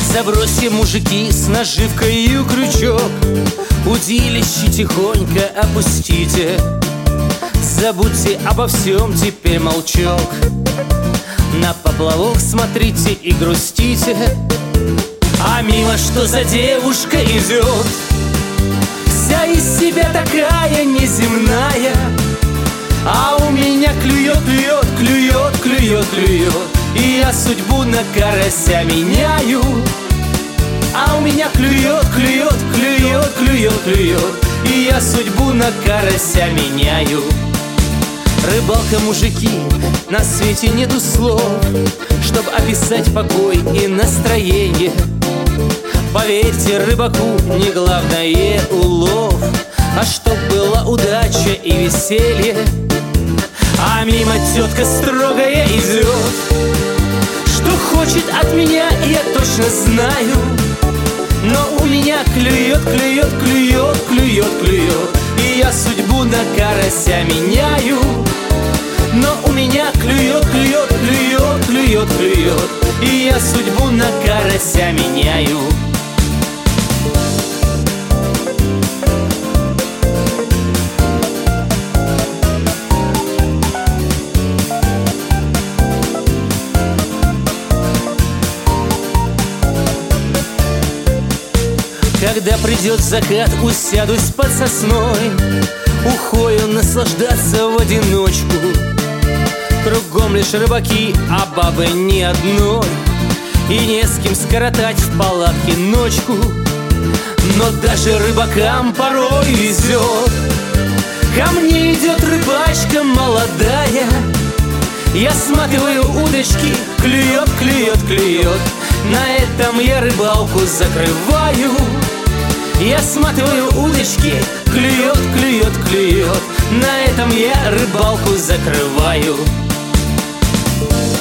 Забросьте, мужики, с наживкой и крючок, удилище тихонько опустите. Забудьте обо всем, теперь молчок. На поплавок смотрите и грустите. А мимо что за девушка идет, вся из себя такая неземная. А у меня клюет, клюет, клюет, клюет, клюет, и я судьбу на карася меняю. А у меня клюет, клюет, клюет, клюет, клюет, и я судьбу на карася меняю. Рыбалка, мужики, на свете нету слов, чтоб описать покой и настроение. Поверьте, рыбаку не главное улов, а чтоб была удача и веселье. А мимо тетка строгая идет, что хочет от меня, я точно знаю. Но у меня клюет, клюет, клюет, клюет, клюет, и я судьбу на карася меняю. Но у меня клюет, клюет, клюет, клюет, клюет, и я судьбу на карася меняю. Когда придет закат, усядусь под сосной, ухою наслаждаться в одиночку. Кругом лишь рыбаки, а бабы ни одной, и не с кем скоротать в палатке ночку. Но даже рыбакам порой везет. Ко мне идет рыбачка молодая, я сматываю удочки, клюет, клюет, клюет. На этом я рыбалку закрываю. Я сматываю удочки, клюет, клюет, клюет. На этом я рыбалку закрываю.